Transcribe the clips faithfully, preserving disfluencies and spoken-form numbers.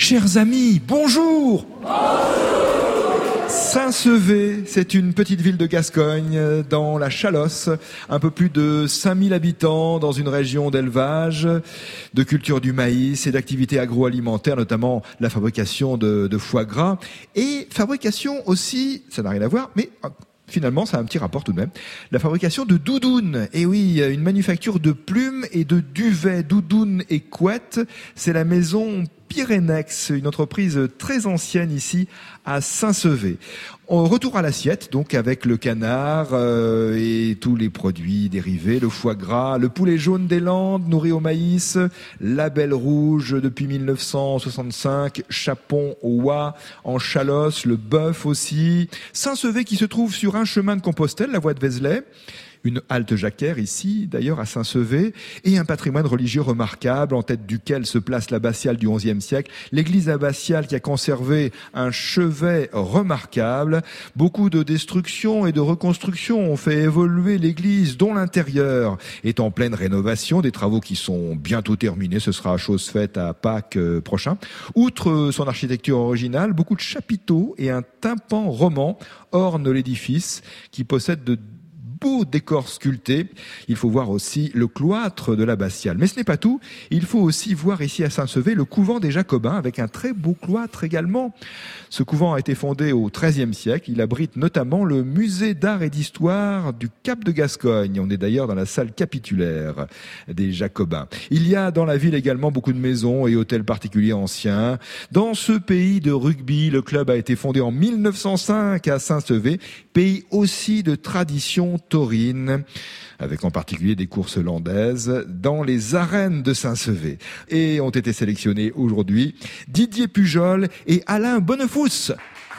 Chers amis, bonjour. Saint-Sevé, c'est une petite ville de Gascogne, dans la Chalosse, un peu plus de cinq mille habitants, dans une région d'élevage, de culture du maïs et d'activités agroalimentaires, notamment la fabrication de, de foie gras, et fabrication aussi, ça n'a rien à voir, mais finalement ça a un petit rapport tout de même, la fabrication de doudounes. Et oui, une manufacture de plumes et de duvets, doudounes et couettes, c'est la maison Pyrénex, une entreprise très ancienne ici à Saint-Sevé. Retour à l'assiette, donc avec le canard euh, et tous les produits dérivés, le foie gras, le poulet jaune des Landes nourri au maïs, la belle rouge depuis mille neuf cent soixante-cinq, chapon au oie en Chalosse, le bœuf aussi. Saint-Sevé qui se trouve sur un chemin de Compostelle, la voie de Vézelay. Une halte jacquère ici, d'ailleurs, à Saint-Sevé, et un patrimoine religieux remarquable, en tête duquel se place l'abbatiale du onzième siècle, l'église abbatiale qui a conservé un chevet remarquable. Beaucoup de destructions et de reconstructions ont fait évoluer l'église, dont l'intérieur est en pleine rénovation, des travaux qui sont bientôt terminés, ce sera chose faite à Pâques prochain. Outre son architecture originale, beaucoup de chapiteaux et un tympan roman ornent l'édifice, qui possède de beau décor sculpté. Il faut voir aussi le cloître de l'abbatiale. Mais ce n'est pas tout. Il faut aussi voir ici à Saint-Sevé le couvent des Jacobins avec un très beau cloître également. Ce couvent a été fondé au treizième siècle. Il abrite notamment le musée d'art et d'histoire du Cap de Gascogne. On est d'ailleurs dans la salle capitulaire des Jacobins. Il y a dans la ville également beaucoup de maisons et hôtels particuliers anciens. Dans ce pays de rugby, le club a été fondé en mille neuf cent cinq à Saint-Sevé, pays aussi de tradition taurine, avec en particulier des courses landaises dans les arènes de Saint-Sevé. Et ont été sélectionnés aujourd'hui Didier Pujol et Alain Bonnefous.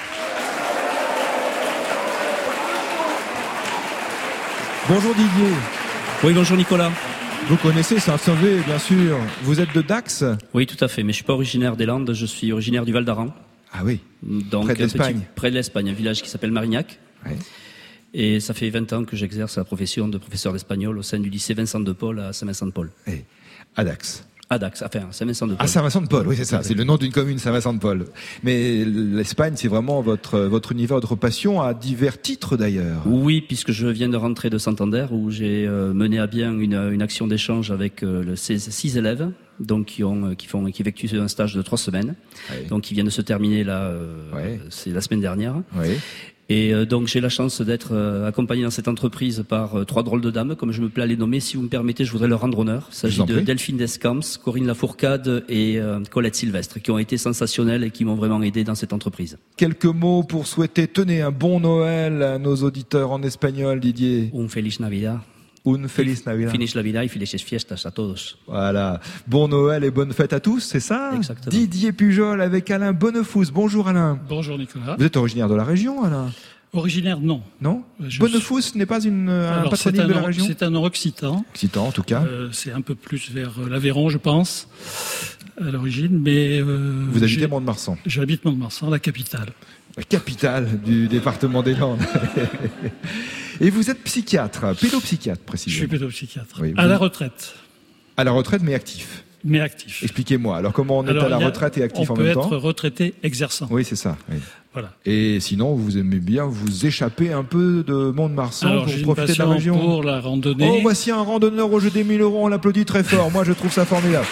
Bonjour Didier. Oui, bonjour Nicolas. Vous connaissez Saint-Sevé, bien sûr. Vous êtes de Dax ? Oui, tout à fait, mais je suis pas originaire des Landes, je suis originaire du Val d'Aran. Ah oui, donc, près de l'Espagne. Petit, près de l'Espagne, un village qui s'appelle Marignac. Oui. Et ça fait vingt ans que j'exerce la profession de professeur d'espagnol au sein du lycée Vincent de Paul à Saint-Vincent-de-Paul. Et à Dax. À Dax, enfin Saint-Vincent-de-Paul. Ah, Saint-Vincent-de-Paul, oui, c'est ça. C'est le nom d'une commune, Saint-Vincent-de-Paul. Mais l'Espagne, c'est vraiment votre, votre univers, votre passion, à divers titres d'ailleurs. Oui, puisque je viens de rentrer de Santander, où j'ai euh, mené à bien une, une action d'échange avec euh, le, six, six élèves, donc qui ont, qui font, qui effectuent un stage de trois semaines. Oui. Donc, qui vient de se terminer là, euh, oui. C'est la semaine dernière. Oui. Et euh, donc j'ai la chance d'être euh, accompagné dans cette entreprise par euh, trois drôles de dames, comme je me plais à les nommer. Si vous me permettez, je voudrais leur rendre honneur. Il s'agit de Delphine Descamps, Corinne Lafourcade et euh, Colette Sylvestre, qui ont été sensationnelles et qui m'ont vraiment aidé dans cette entreprise. Quelques mots pour souhaiter, tenez, un bon Noël à nos auditeurs en espagnol, Didier. Un feliz Navidad. Un feliz Navidad. Feliz Navidad y felices fiestas a todos. Voilà. Bon Noël et bonne fête à tous, c'est ça ? Exactement. Didier Pujol avec Alain Bonnefous. Bonjour Alain. Bonjour Nicolas. Vous êtes originaire de la région, Alain ? Originaire, non. Non ? Je Bonnefous suis... n'est pas une, un Alors, patronyme un, de la région ? C'est un nom occitan. Occitan, en tout cas. Euh, c'est un peu plus vers l'Aveyron, je pense, à l'origine. Mais euh, vous habitez Mont-de-Marsan ? J'habite Mont-de-Marsan, la capitale. La capitale du département des Landes. Et vous êtes psychiatre, pédopsychiatre précisément. Je suis pédopsychiatre. Oui, à vous... la retraite. À la retraite, mais actif. Mais actif. Expliquez-moi. Alors, comment on est Alors, à la a, retraite et actif en même temps ? On peut être retraité exerçant. Oui, c'est ça. Oui. Voilà. Et sinon, vous aimez bien vous échapper un peu de Mont-de-Marsan Alors, pour j'ai profiter une de la région. Pour la randonnée. Oh, voici un randonneur au jeu des mille euros. On l'applaudit très fort. Moi, je trouve ça formidable.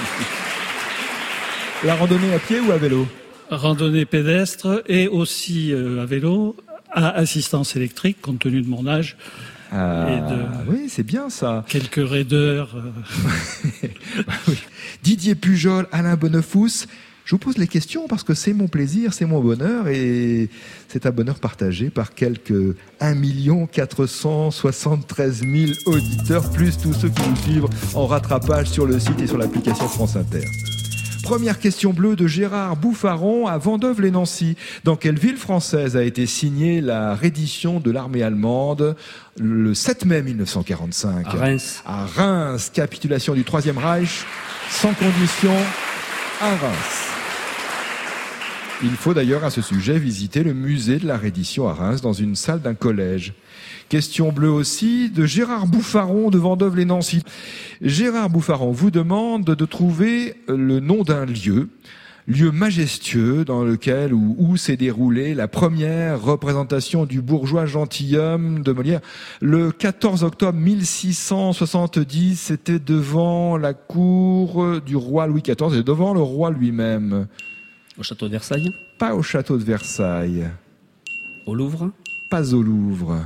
La randonnée à pied ou à vélo ? Randonnée pédestre et aussi euh, à vélo, à assistance électrique, compte tenu de mon âge. Ah, et de oui, c'est bien ça. Quelques raideurs. Euh... oui. Didier Pujol, Alain Bonnefous, je vous pose les questions parce que c'est mon plaisir, c'est mon bonheur et c'est un bonheur partagé par quelques un million quatre cent soixante-treize mille auditeurs, plus tous ceux qui nous suivent en rattrapage sur le site et sur l'application France Inter. Première question bleue de Gérard Bouffaron à Vendôme-les-Nancy. Dans quelle ville française a été signée la reddition de l'armée allemande le sept mai mille neuf cent quarante-cinq ? À Reims. À Reims, capitulation du Troisième Reich, sans condition, à Reims. Il faut d'ailleurs à ce sujet visiter le musée de la reddition à Reims dans une salle d'un collège. Question bleue aussi de Gérard Bouffaron de Vendôme-les-Nancy. Gérard Bouffaron vous demande de trouver le nom d'un lieu lieu majestueux dans lequel ou où s'est déroulée la première représentation du bourgeois gentilhomme de Molière. Le quatorze octobre mille six cent soixante-dix, c'était devant la cour du roi Louis quatorze et devant le roi lui-même. Au château de Versailles? Pas au château de Versailles. Au Louvre? Pas au Louvre.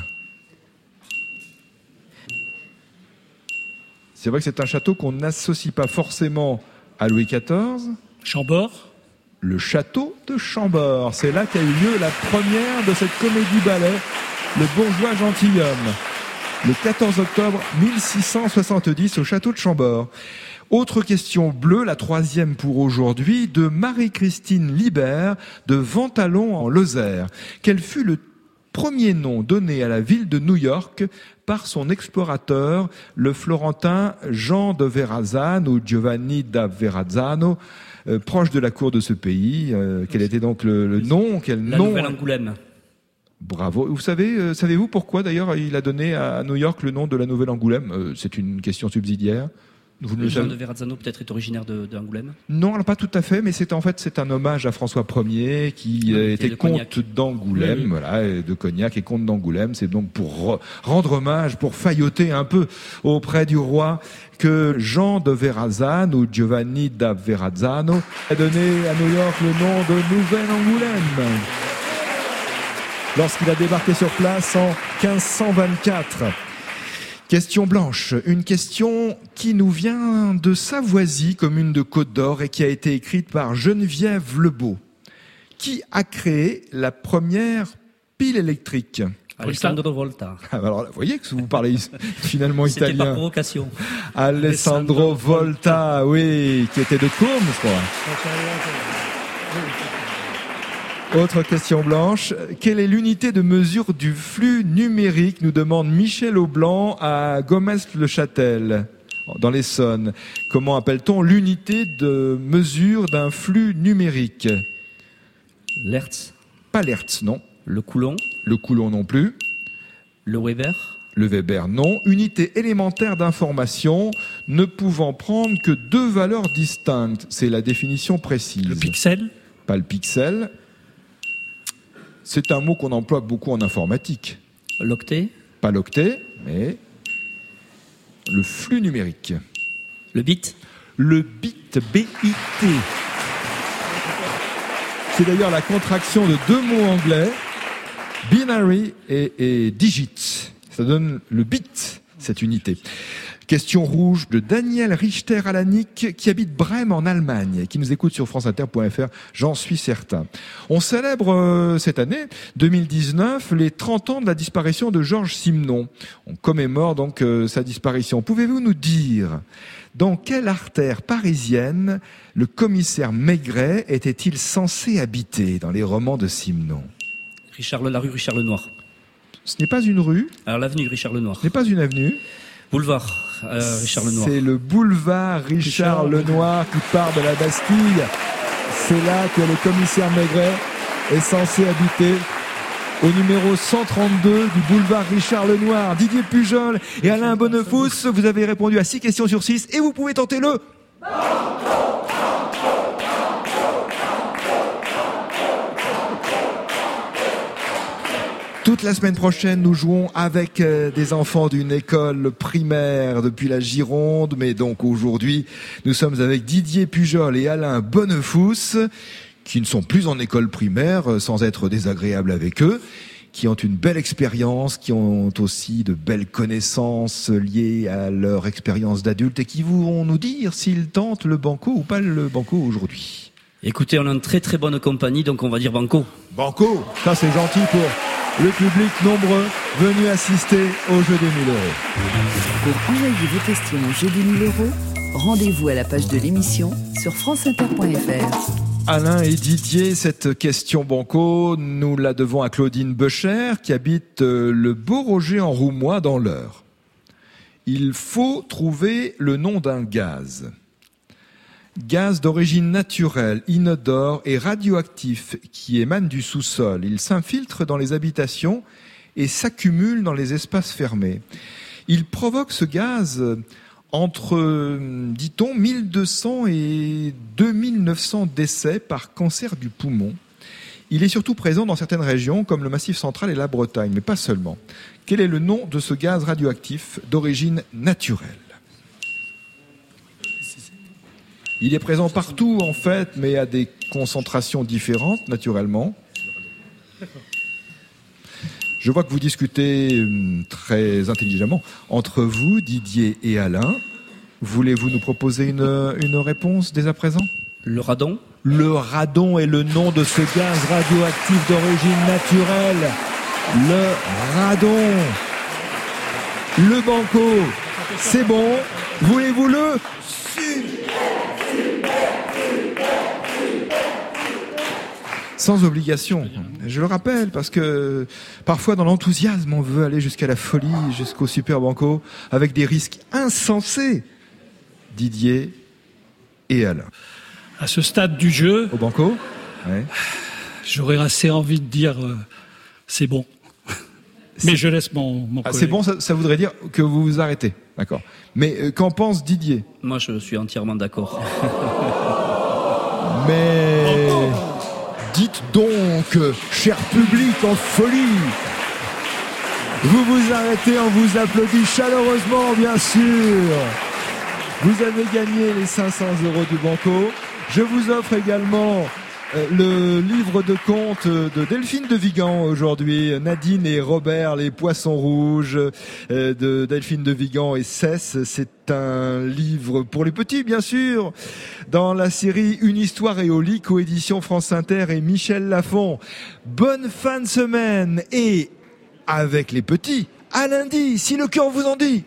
C'est vrai que c'est un château qu'on n'associe pas forcément à Louis quatorze. Chambord? Le château de Chambord. C'est là qu'a eu lieu la première de cette comédie-ballet, Le bourgeois gentilhomme. Le quatorze octobre mille six cent soixante-dix au château de Chambord. Autre question bleue, la troisième pour aujourd'hui, de Marie-Christine Libert de Ventalon en Lozère. Quel fut le premier nom donné à la ville de New York par son explorateur, le florentin Jean de Verrazzano ou Giovanni da Verrazzano, euh, proche de la cour de ce pays. Euh, quel était donc le, le nom quel La nom Nouvelle-Angoulême. Bravo. Vous savez, euh, savez-vous pourquoi d'ailleurs il a donné à New York le nom de la Nouvelle-Angoulême? euh, C'est une question subsidiaire. Vous ne le Jean savez- de Verrazzano peut-être est originaire de, d'Angoulême. Non, alors pas tout à fait, mais c'est en fait c'est un hommage à François Ier qui euh, Et était de comte Cognac. d'Angoulême, Oui, oui. voilà, et de Cognac et comte d'Angoulême. C'est donc pour re- rendre hommage, pour failloter un peu auprès du roi que Jean de Verrazzano ou Giovanni da Verrazzano a donné à New York le nom de Nouvelle-Angoulême lorsqu'il a débarqué sur place en quinze cent vingt-quatre. Question blanche, une question qui nous vient de Savoisy, commune de Côte-d'Or, et qui a été écrite par Geneviève Lebeau. Qui a créé la première pile électrique? Alessandro Volta. Ah, alors, vous voyez que vous parlez finalement C'était par italien. provocation. Alessandro Volta, oui, qui était de Côme, je crois. Autre question blanche. Quelle est l'unité de mesure du flux numérique, nous demande Michel Aublanc à Gomès-le-Châtel, dans l'Essonne. Comment appelle-t-on l'unité de mesure d'un flux numérique? L'Hertz. Pas l'Hertz, non. Le Coulomb. Le Coulomb non plus. Le Weber. Le Weber, non. Unité élémentaire d'information ne pouvant prendre que deux valeurs distinctes. C'est la définition précise. Le pixel? Pas le pixel. C'est un mot qu'on emploie beaucoup en informatique. L'octet. Pas l'octet, mais le flux numérique. Le bit. Le bit, B I T. C'est d'ailleurs la contraction de deux mots anglais, binary et, et digit. Ça donne le bit, cette unité. Question rouge de Daniel Richter-Alanik qui habite Brême en Allemagne et qui nous écoute sur franceinter point f r, j'en suis certain. On célèbre euh, cette année, deux mille dix-neuf, les trente ans de la disparition de Georges Simenon. On commémore donc euh, sa disparition. Pouvez-vous nous dire dans quelle artère parisienne le commissaire Maigret était-il censé habiter dans les romans de Simenon? Richard Le, la rue Richard Lenoir. Ce n'est pas une rue, Alors l'avenue Richard Lenoir. ce n'est pas une avenue. Boulevard euh, Richard Lenoir. C'est le boulevard Richard, Richard Lenoir qui part de la Bastille. C'est là que le commissaire Maigret est censé habiter. Au numéro cent trente-deux du boulevard Richard Lenoir. Didier Pujol et Alain Bonnefous, vous avez répondu à six questions sur six et vous pouvez tenter le... Toute la semaine prochaine, nous jouons avec euh, des enfants d'une école primaire depuis la Gironde. Mais donc aujourd'hui, nous sommes avec Didier Pujol et Alain Bonnefous, qui ne sont plus en école primaire, euh, sans être désagréables avec eux, qui ont une belle expérience, qui ont aussi de belles connaissances liées à leur expérience d'adulte et qui vont nous dire s'ils tentent le banco ou pas le banco aujourd'hui. Écoutez, on est en très très bonne compagnie, donc on va dire banco. Banco, ça c'est gentil pour le public nombreux venu assister au jeu des mille euros. Pour envoyer vos questions au jeu des mille euros, rendez-vous à la page de l'émission sur franceinter point f r. Alain et Didier, cette question banco, nous la devons à Claudine Becher qui habite le Beau-Roger en Roumois dans l'Eure. Il faut trouver le nom d'un gaz. Gaz d'origine naturelle, inodore et radioactif qui émane du sous-sol. Il s'infiltre dans les habitations et s'accumule dans les espaces fermés. Il provoque ce gaz entre, dit-on, mille deux cents et deux mille neuf cents décès par cancer du poumon. Il est surtout présent dans certaines régions comme le Massif central et la Bretagne, mais pas seulement. Quel est le nom de ce gaz radioactif d'origine naturelle ? Il est présent partout en fait, mais à des concentrations différentes naturellement. Je vois que vous discutez très intelligemment entre vous, Didier et Alain. Voulez-vous nous proposer une, une réponse dès à présent ? Le radon ? Le radon est le nom de ce gaz radioactif d'origine naturelle. Le radon. Le banco. C'est bon. Voulez-vous le ? Sans obligation. Je le rappelle parce que parfois dans l'enthousiasme on veut aller jusqu'à la folie, jusqu'au super banco avec des risques insensés. Didier et Alain. À ce stade du jeu, au banco, ouais. J'aurais assez envie de dire euh, c'est bon. Mais je laisse mon, mon ah, collègue. C'est bon, ça, ça voudrait dire que vous vous arrêtez. D'accord. Mais euh, qu'en pense Didier ? Moi, je suis entièrement d'accord. Mais dites donc, cher public en folie, vous vous arrêtez, on vous applaudit chaleureusement, bien sûr. Vous avez gagné les cinq cents euros du banco. Je vous offre également euh, le livre de contes de Delphine de Vigan aujourd'hui. Nadine et Robert, les poissons rouges euh, de Delphine de Vigan et Cesse. C'est un livre pour les petits, bien sûr, dans la série Une histoire éolique, coédition France Inter et Michel Lafon. Bonne fin de semaine et avec les petits, à lundi, si le cœur vous en dit.